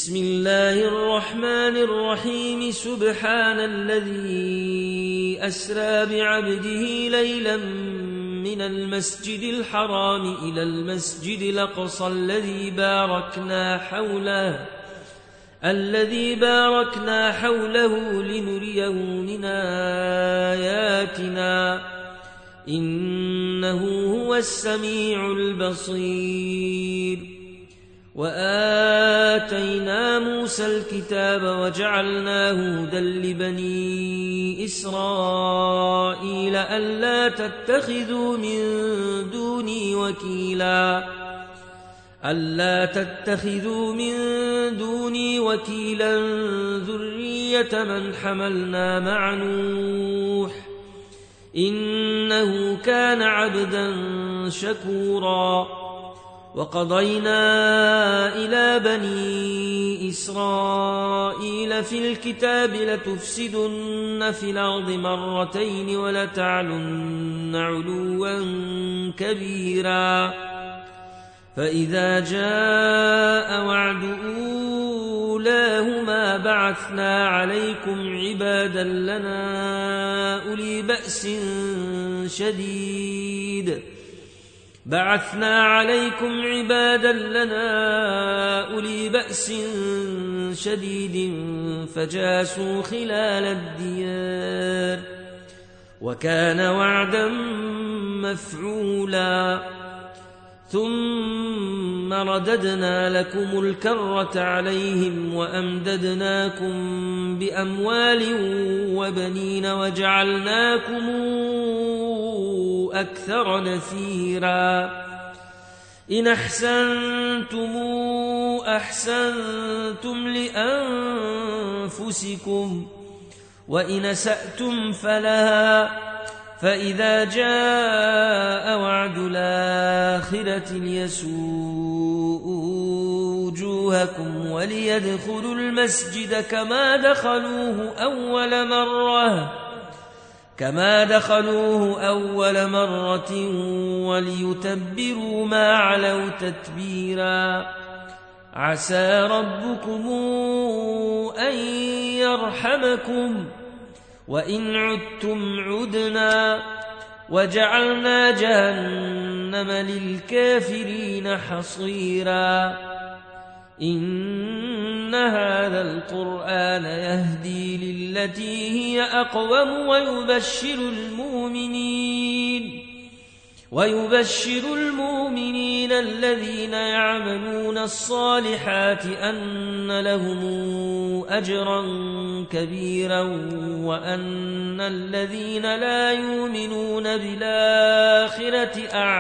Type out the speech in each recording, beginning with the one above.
بسم الله الرحمن الرحيم سبحان الذي أسرى بعبده ليلا من المسجد الحرام إلى المسجد الأقصى الذي باركنا حوله لنريه من آياتنا إنه هو السميع البصير. وآتينا موسى الكتاب وجعلناه هدى لبني إسرائيل ألا تتخذوا من دوني وكيلا ذرية من حملنا مع نوح إنه كان عبدا شكورا. وقضينا إلى بني إسرائيل في الكتاب لتفسدن في الأرض مرتين ولتعلن علوا كبيرا. فإذا جاء وعد أولاهما بعثنا عليكم عبادا لنا أولي بأس شديد فجاسوا خلال الديار وكان وعدا مفعولا. ثم رددنا لكم الكرة عليهم وأمددناكم بأموال وبنين وجعلناكم أكثر نفيرا. إن أحسنتم لأنفسكم وإن أسأتم فلها. فإذا جاء وعد الآخرة ليسوءوا وجوهكم وليدخلوا المسجد كما دخلوه أول مرة وليتبروا ما علوا تتبيرا. عسى ربكم أن يرحمكم وإن عدتم عدنا وجعلنا جهنم للكافرين حصيرا. إن هذا القرآن يهدي للتي هي أقوم ويبشر المؤمنين الذين يعملون الصالحات أن لهم أجرا كبيرا وأن الذين لا يؤمنون بالآخرة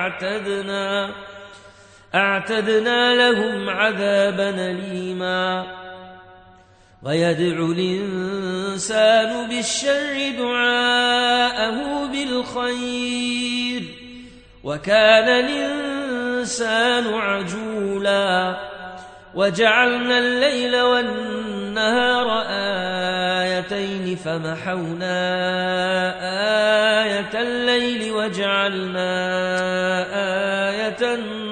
أعتدنا لهم عذابا أليما. ويدعو الإنسان بالشر دعاءه بالخير وكان الإنسان عجولا. وجعلنا الليل والنهار آيتين فمحونا آية الليل وجعلنا آية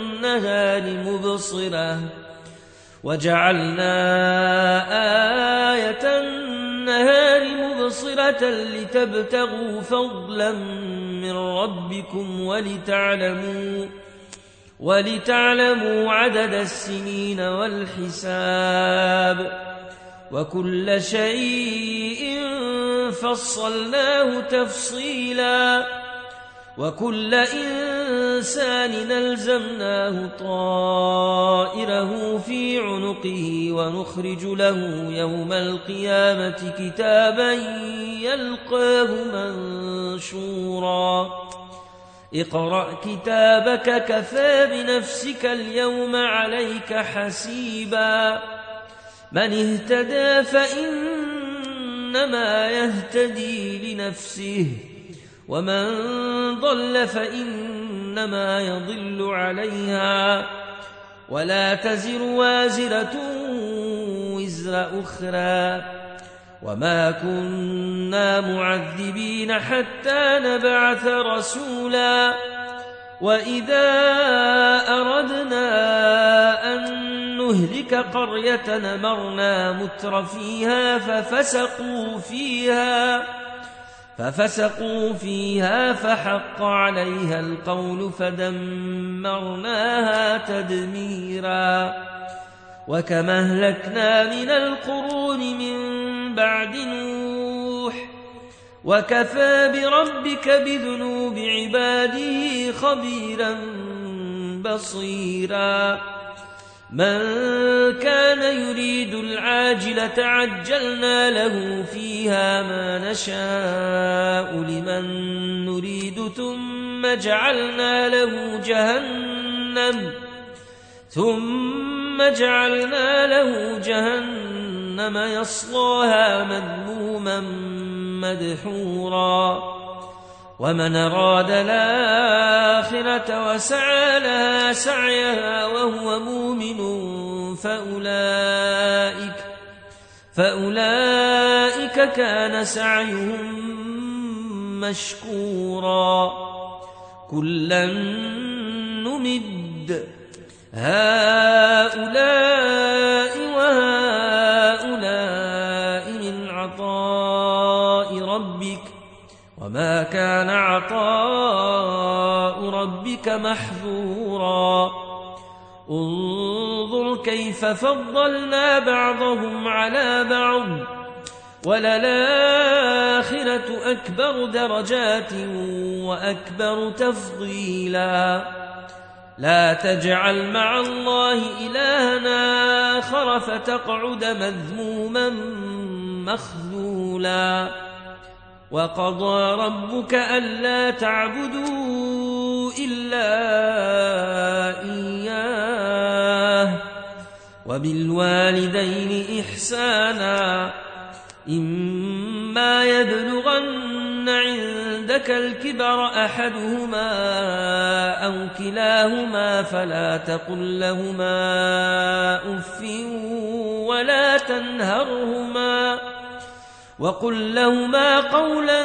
النهار مبصرة لتبتغوا فضلا من ربكم ولتعلموا عدد السنين والحساب وكل شيء فصلناه تفصيلا. وكل إنسان ألزمناه طائره في عنقه ونخرج له يوم القيامة كتابا يلقاه منشورا. اقرأ كتابك كفى بنفسك اليوم عليك حسيبا. من اهتدى فإنما يهتدي لنفسه ومن ضل فإنما يضل عليها ولا تزر وازرة وزر أخرى وما كنا معذبين حتى نبعث رسولا. وإذا أردنا أن نهلك قرية أمرنا متر فيها ففسقوا فيها فحق عليها القول فدمرناها تدميرا وكما أهلكنا من القرون من بعد نوح وكفى بربك بذنوب عباده خبيرا بصيرا من كان يريد العاجلة عجلنا له فيها ما نشاء لمن نريد ثم جعلنا له جهنم يصلاها مذموما مدحورا ومن أراد الآخرة وسعى لها سعيها وهو مؤمن فأولئك كان سعيهم مشكورا كلا نمد هؤلاء وهؤلاء من عطاء ربك وما كان عطاء ربك محظورا انظر كيف فضلنا بعضهم على بعض وللآخرة أكبر درجات وأكبر تفضيلا لا تجعل مع الله إلهنا آخر فتقعد مذموما مخذولا وقضى ربك ألا تعبدوا إلا إياه وبالوالدين إحسانا إما يبلغن عندك الكبر أحدهما أو كلاهما فلا تقل لهما أف ولا تنهرهما وقل لهما قولا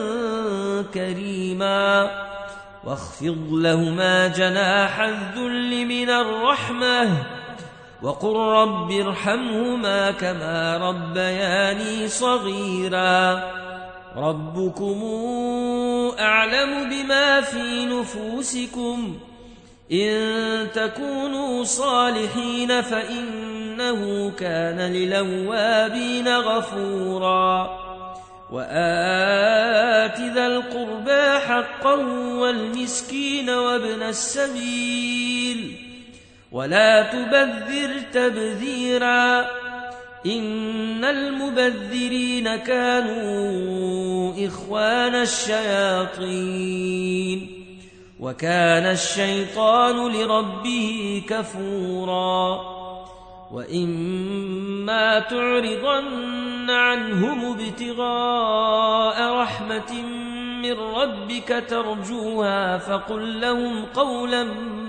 كريما واخفض لهما جناح الذل من الرحمة وقل رب ارحمهما كما ربياني صغيرا ربكم أعلم بما في نفوسكم إن تكونوا صالحين فإنه كان للأوابين غفورا وآت ذا القربى حقه والمسكين وابن السبيل ولا تبذر تبذيرا إن المبذرين كانوا إخوان الشياطين وكان الشيطان لربه كفورا وإما تعرضن عنهم ابتغاء رحمة من ربك ترجوها فقل لهم قولا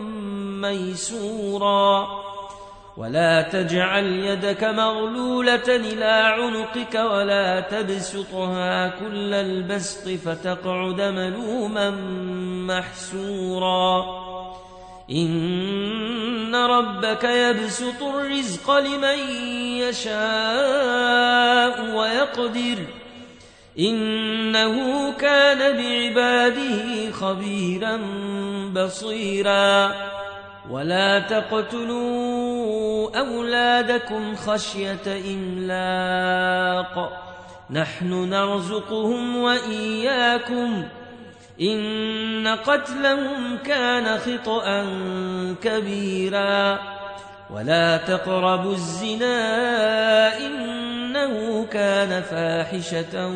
ميسورا ولا تجعل يدك مغلولة إلى عنقك ولا تبسطها كل البسط فتقعد ملوما محسورا إن ربك يبسط الرزق لمن يشاء ويقدر إنه كان بعباده خبيرا بصيرا ولا تقتلوا أولادكم خشية إملاق نحن نرزقهم وإياكم إن قتلهم كان خطأ كبيرا ولا تقربوا الزنا إنه كان فاحشة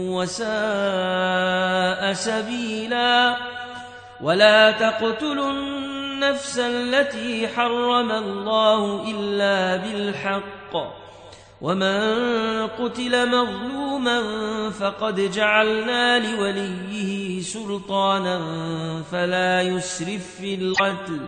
وساء سبيلا ولا تقتلوا النفس التي حرم الله إلا بالحق ومن قتل مظلوما فقد جعلنا لوليه سلطانا فلا يسرف في القتل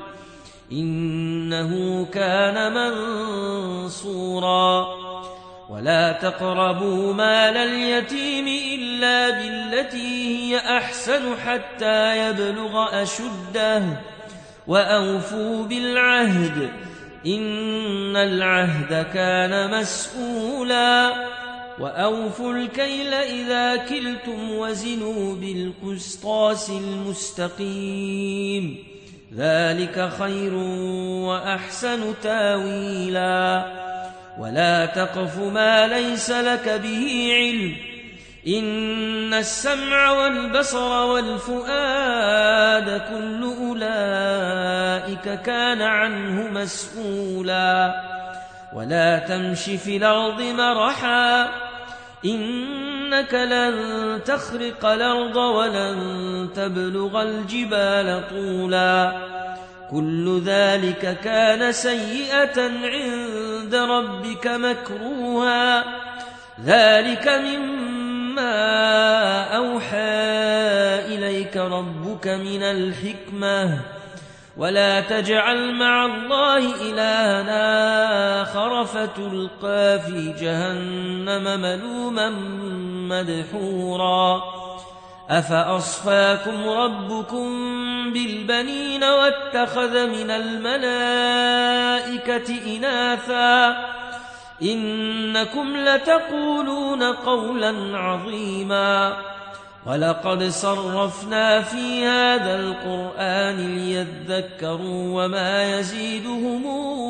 إنه كان منصورا ولا تقربوا مال اليتيم إلا بالتي هي أحسن حتى يبلغ أشده وأوفوا بالعهد إن العهد كان مسؤولا وأوفوا الكيل إذا كلتم وزنوا بالقسطاس المستقيم ذلك خير وأحسن تاويلا ولا تقف ما ليس لك به علم إن السمع والبصر والفؤاد كل أولئك كان عنه مسؤولا ولا تمش في الأرض مرحا إنك لن تخرق الأرض ولن تبلغ الجبال طولا كل ذلك كان سيئة عند ربك مكروها ذلك مما أوحى إليك ربك من الحكمة ولا تجعل مع الله إلها آخر فتلقى في جهنم ملوما مدحورا أفأصفاكم ربكم بالبنين واتخذ من الملائكة إناثا إنكم لتقولون قولا عظيما ولقد صرفنا في هذا القرآن ليذكروا وما يزيدهم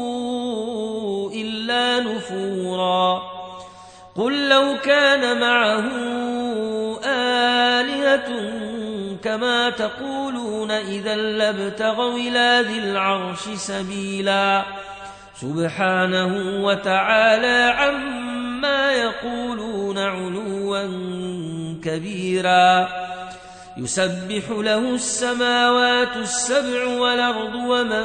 إلا نفورا قل لو كان معه آلهة كما تقولون إذا لابتغوا إلى ذي العرش سبيلا سبحانه وتعالى عما يقولون علوا كبيرا يسبح له السماوات السبع والأرض ومن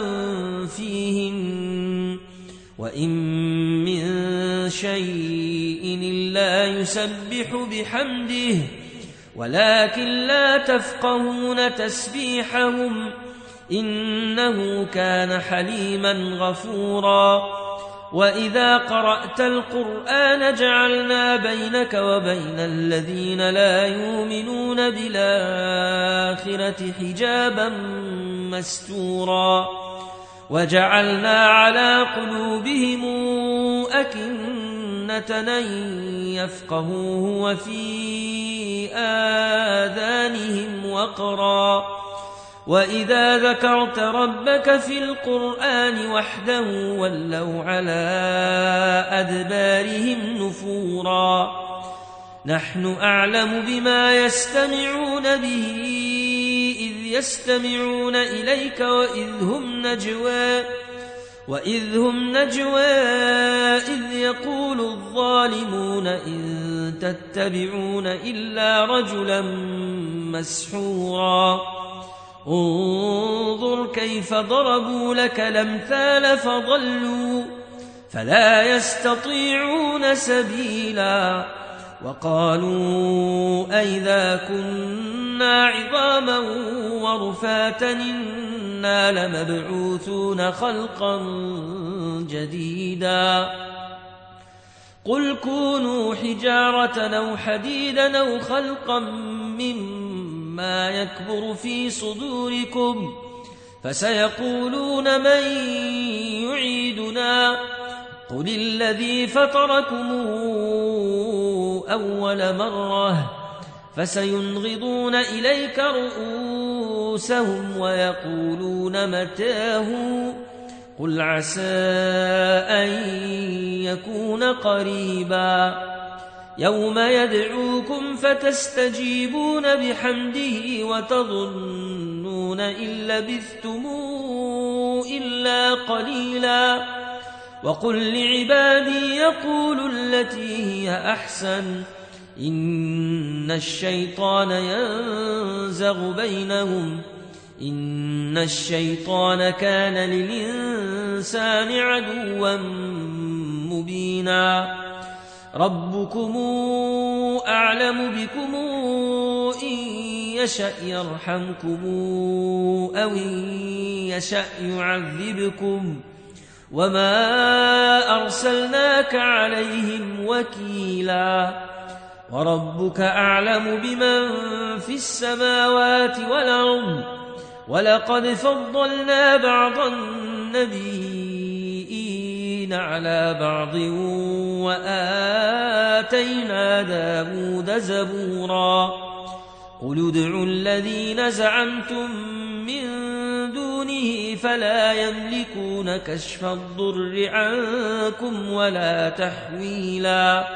فيهن وإن من شيء إلا يسبح بحمده ولكن لا تفقهون تسبيحهم إنه كان حليما غفورا وإذا قرأت القرآن جعلنا بينك وبين الذين لا يؤمنون بالآخرة حجابا مستورا وجعلنا على قلوبهم أكنة أن يفقهوه وفي آذانهم وقرا وإذا ذكرت ربك في القرآن وحده ولوا على أدبارهم نفورا نحن أعلم بما يستمعون به إذ يستمعون إليك وإذ هم نجوى إذ يقول الظالمون إن تتبعون إلا رجلا مسحورا انظر كيف ضربوا لك الأمثال فضلوا فلا يستطيعون سبيلا وقالوا أئذا كنا عظاما ورفاتا إنا لمبعوثون خلقا جديدا قل كونوا حجارة أو حديدا أو خلقا مما يكبر في صدوركم فسيقولون من يعيدنا قل الذي فطركم أول مرة فسينغضون إليك رؤوسهم ويقولون متاه قل عسى أن يكون قريبا يوم يدعوكم فتستجيبون بحمده وتظنون إن لبثتم إلا قليلا وقل لعبادي يقولوا التي هي أحسن إن الشيطان ينزغ بينهم إن الشيطان كان للإنسان عدوا مبينا ربكم أعلم بكم إن يشأ يرحمكم أو إن يشأ يعذبكم وما أرسلناك عليهم وكيلا وربك أعلم بمن في السماوات والأرض ولقد فضلنا بعض النبيين المسرفين على بعض وآتينا داود زبورا قل ادعوا الذين زعمتم من دونه فلا يملكون كشف الضر عنكم ولا تحويلا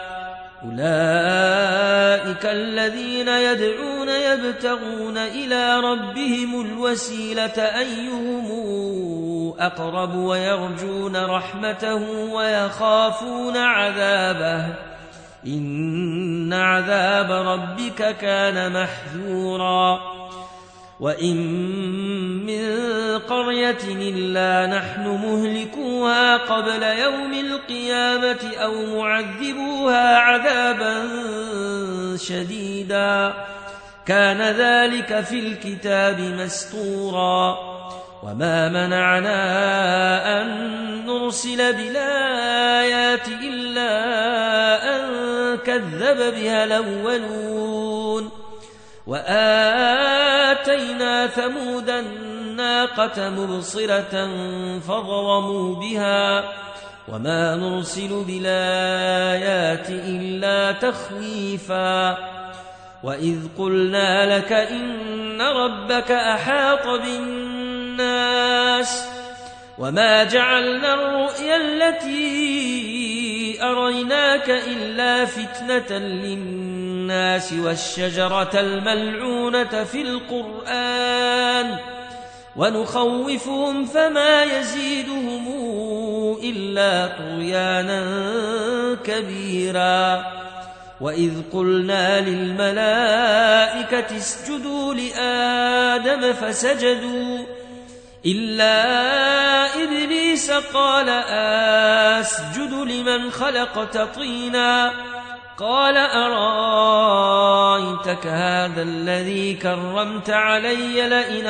أولئك الذين يدعون يبتغون إلى ربهم الوسيلة أيهم أقرب ويرجون رحمته ويخافون عذابه إن عذاب ربك كان محذورا وإن من قرية إلا نحن مهلكوها قبل يوم القيامة أو معذبوها عذابا شديدا كان ذلك في الكتاب مسطورا وما منعنا أن نرسل بالآيات إلا أن كذب بها الأولون وآتينا ثمود الناقة مبصرة فظلموا بها وما نرسل بالآيات إلا تخويفا وإذ قلنا لك إن ربك أحاط بالناس وما جعلنا الرؤيا التي أريناك إلا فتنة للناس والشجرة الملعونة في القرآن ونخوفهم فما يزيدهم إلا طغيانا كبيرا وإذ قلنا للملائكة اسجدوا لآدم فسجدوا إلا إبليس قال أسجد لمن خلقت طينا قال أرأيتك هذا الذي كرمت علي لئن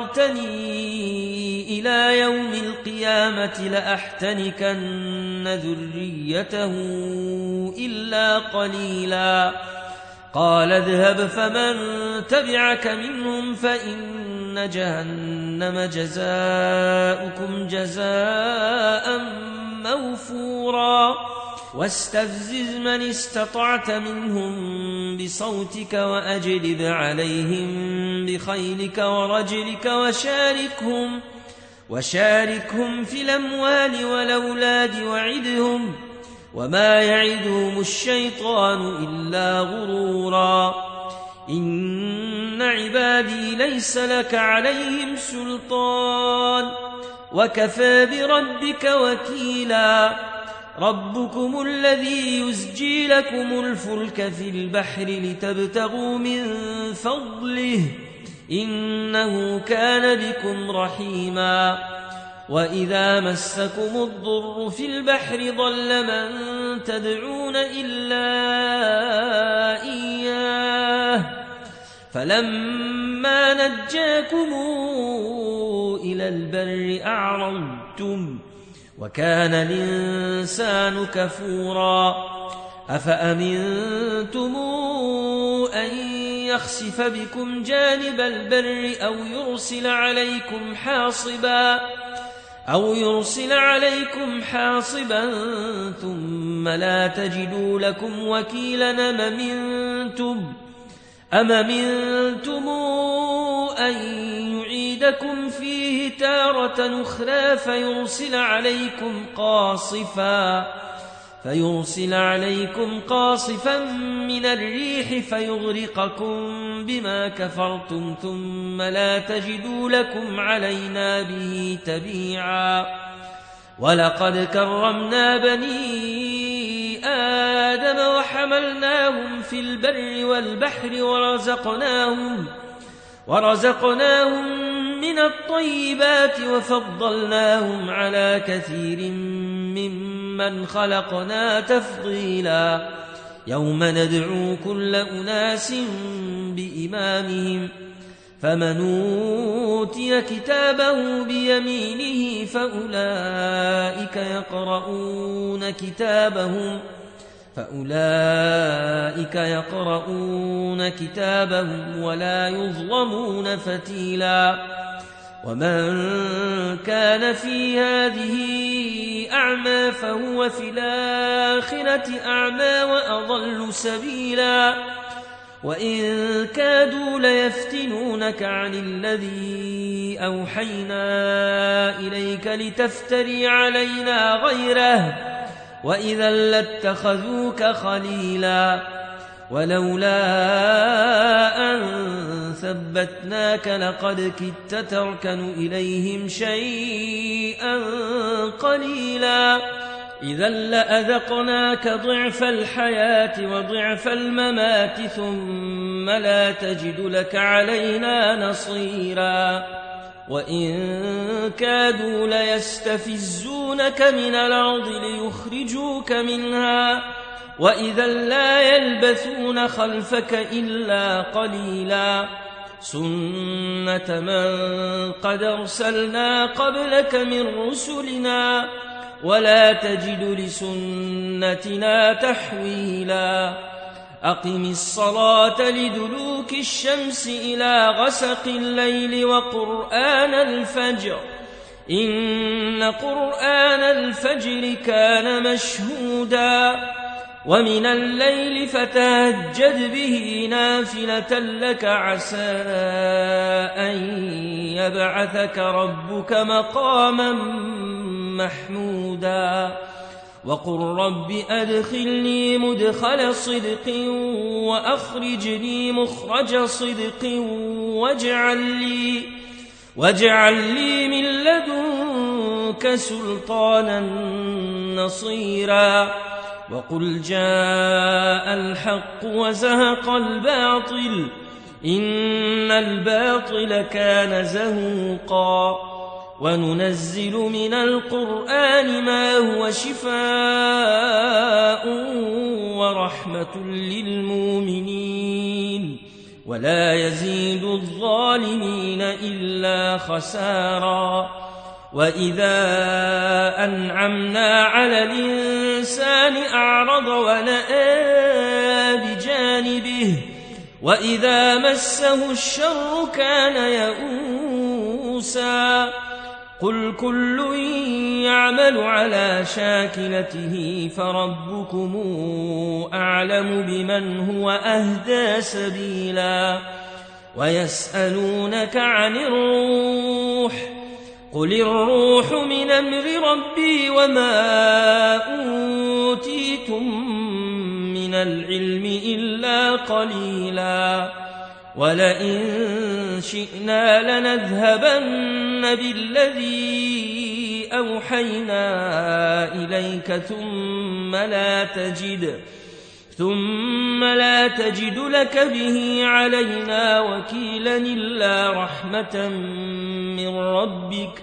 أخرتني إلى يوم القيامة لأحتنكن ذريته إلا قليلا قال اذهب فمن تبعك منهم فإن جهنم جزاؤكم جزاء موفورا واستفزز من استطعت منهم بصوتك وأجلب عليهم بخيلك ورجلك وشاركهم في الأموال والأولاد وعدهم وما يعدهم الشيطان إلا غرورا إن عبادي ليس لك عليهم سلطان وكفى بربك وكيلا ربكم الذي يزجي لكم الفلك في البحر لتبتغوا من فضله إنه كان بكم رحيما وإذا مسكم الضر في البحر ضل من تدعون إلا إياه فلما نجاكم إلى البر أعرضتم وكان الإنسان كفورا أفأمنتم أن يخسف بكم جانب البر أو يرسل عليكم حاصبا ثم لا تجدوا لكم وكيلا أم أمنتم أن يعيدكم فيه تارة أخرى فيرسل عليكم قاصفا من الريح فيغرقكم بما كفرتم ثم لا تجدوا لكم علينا به تبيعا ولقد كرمنا بني آدم وحملناهم في البر والبحر ورزقناهم من الطيبات وفضلناهم على كثير ممن خلقنا تفضيلا يوم ندعو كل أناس بإمامهم فمن أوتي كتابه بيمينه فأولئك يقرؤون كتابهم ولا يظلمون فتيلا ومن كان في هذه أعمى فهو في الآخرة أعمى وأضل سبيلا وإن كادوا ليفتنونك عن الذي أوحينا إليك لتفتري علينا غيره وإذا لاتخذوك خليلا ولولا أن ثبتناك لقد كدت تركن إليهم شيئا قليلا إذا لأذقناك ضعف الحياة وضعف الممات ثم لا تجد لك علينا نصيرا وإن كادوا ليستفزونك من الأرض ليخرجوك منها وإذا لا يلبثون خلفك إلا قليلا سنة من قد أرسلنا قبلك من رسلنا ولا تجد لسنتنا تحويلا أقم الصلاة لدلوك الشمس إلى غسق الليل وقرآن الفجر إن قرآن الفجر كان مشهودا ومن الليل فتهجد به نافلة لك عسى أن يبعثك ربك مقاما محمودا وقل رب أدخلني مدخل صدق وأخرجني مخرج صدق واجعل لي من لدنك سلطانا نصيرا وقل جاء الحق وزهق الباطل إن الباطل كان زهوقا وننزل من القرآن ما هو شفاء ورحمة للمؤمنين ولا يزيد الظالمين إلا خسارا وإذا أنعمنا على الإنسان أعرض ونأى بجانبه وإذا مسه الشر كان يئوسا قل كل يعمل على شاكلته فربكم أعلم بمن هو أهدى سبيلا ويسألونك عن الروح قل الروح من أمر ربي وما أوتيتم من العلم إلا قليلا ولئن شئنا لنذهبن بالذي أوحينا إليك ثم لا تجد لك به علينا وكيلا إلا رحمة من ربك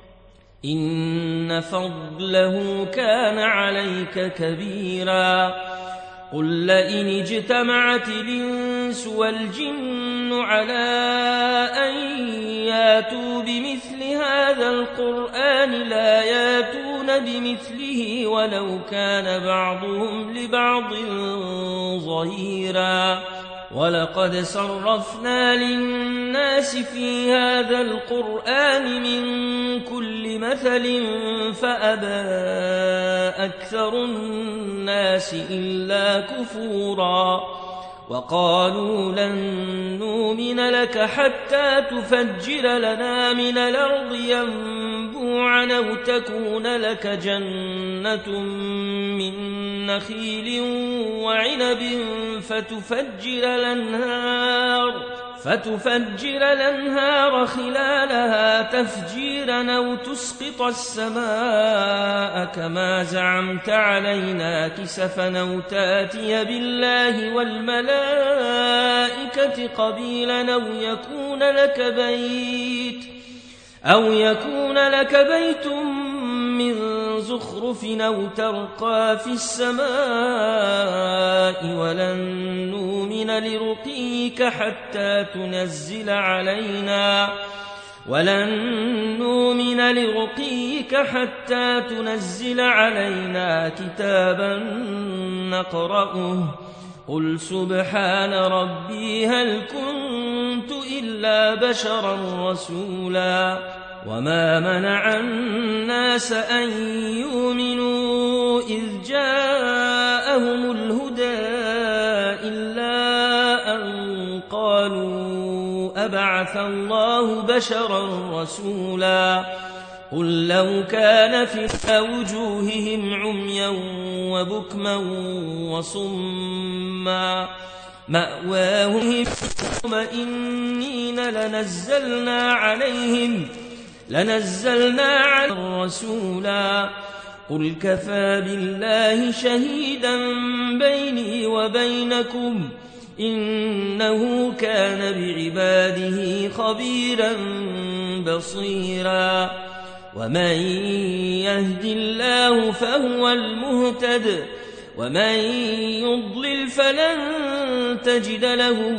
إن فضله كان عليك كبيرا قل لئن اجتمعت الإنس والجن على أن ياتوا بمثل هذا القرآن لا ياتون بمثله ولو كان بعضهم لبعض ظهيرا ولقد صرفنا للناس في هذا القرآن من كل مثل فأبى أكثر الناس إلا كفورا وقالوا لن نؤمن لك حتى تفجر لنا من الأرض ينبوعا أو تكون لك جنة من نخيل وعنب فتفجر الأنهار خلالها تفجيرا أو تسقط السماء كما زعمت علينا كسفا أو تأتي بالله والملائكة قبيلا أو يكون لك بيت من زخرف أو ترقى في السماء ولن نؤمن لرقيك حتى تنزل علينا كتابا نقرأه قل سبحان ربي هل كنت كنت إلا بشرا رسولا وما منع الناس أن يؤمنوا إذ جاءهم الهدى إلا أن قالوا أبعث الله بشرا رسولا قل لو كان في وجوههم عميا وبكما وصما مأواهم مطمئنين لنزلنا عليهم رسولا قل كفى بالله شهيدا بيني وبينكم إنه كان بعباده خبيرا بصيرا ومن يهد الله فهو المهتد ومن يضلل فلن تجد لهم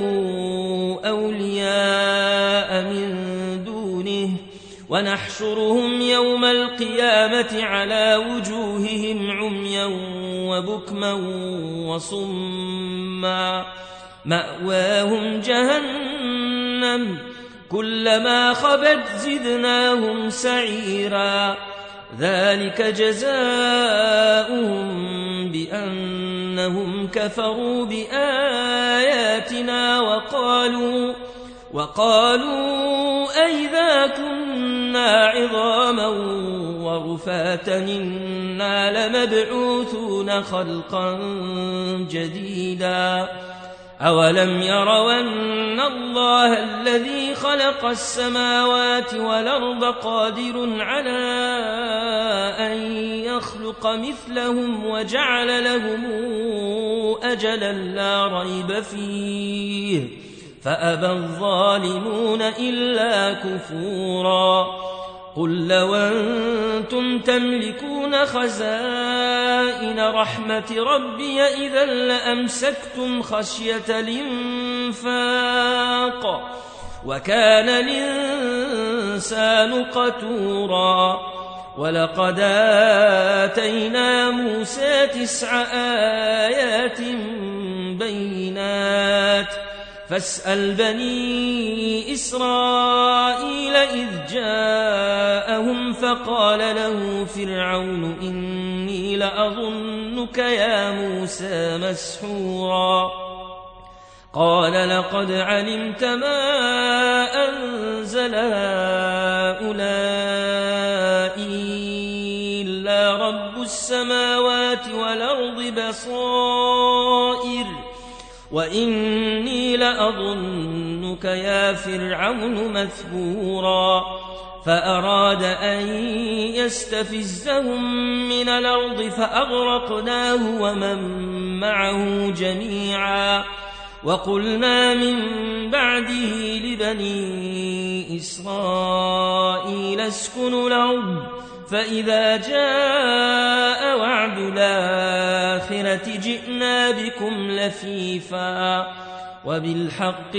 أولياء من دونه ونحشرهم يوم القيامة على وجوههم عميا وبكما وصما مأواهم جهنم كلما خبت زدناهم سعيرا ذلك جزاؤهم بأنهم كفروا بآياتنا وقالوا أئذا كنا عظاما ورفاتا إنا لمبعوثون خلقا جديدا أولم يروا أن الله الذي خلق السماوات والأرض قادر على أن يخلق مثلهم وجعل لهم أجلا لا ريب فيه فأبى الظالمون إلا كفورا قل لو أنتم تملكون خزائن رحمة ربي إذا لأمسكتم خشية الإنفاق وكان الإنسان قتورا ولقد آتينا موسى 9 آيات بينات فاسأل بني إسرائيل إذ جاءهم فقال له فرعون إني لأظنك يا موسى مسحورا قال لقد علمت ما أنزل هؤلاء إلا رب السماوات والأرض بصائر وإني لأظنك يا فرعون مثبورا فأراد أن يستفزهم من الأرض فأغرقناه ومن معه جميعا وقلنا من بعده لبني إسرائيل اسكنوا الأرض فإذا جاء وعد الآخرة جئنا بكم لفيفا وبالحق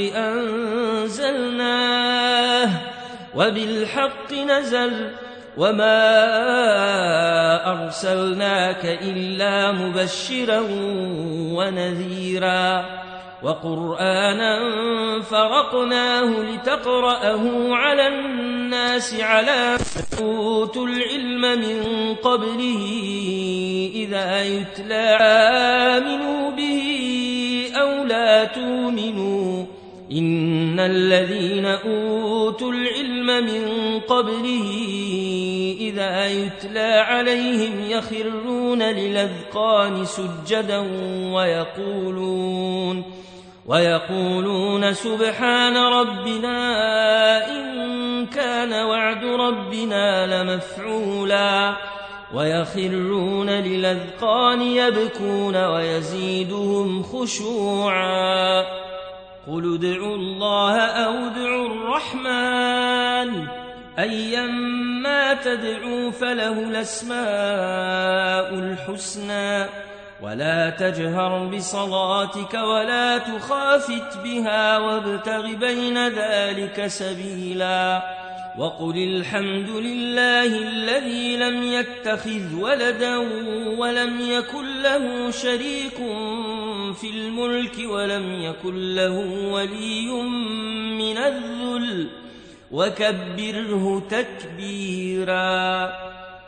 أنزلناه وبالحق نزل وما أرسلناك إلا مبشرا ونذيرا وقرآنا فرقناه لتقرأه على الناس على أوتوا العلم من قبله إذا يتلى آمنوا به أو لا تؤمنوا إن الذين أوتوا العلم من قبله إذا يتلى عليهم يخرون للأذقان سجدا ويقولون سبحان ربنا إن كان وعد ربنا لمفعولا ويخرون للأذقان يبكون ويزيدهم خشوعا قل ادعوا الله أو ادعوا الرحمن أيما تدعوا فله الأسماء الحسنى ولا تجهر بصلاتك ولا تخافت بها وابتغ بين ذلك سبيلا وقل الحمد لله الذي لم يتخذ ولدا ولم يكن له شريك في الملك ولم يكن له ولي من الذل وكبره تكبيرا.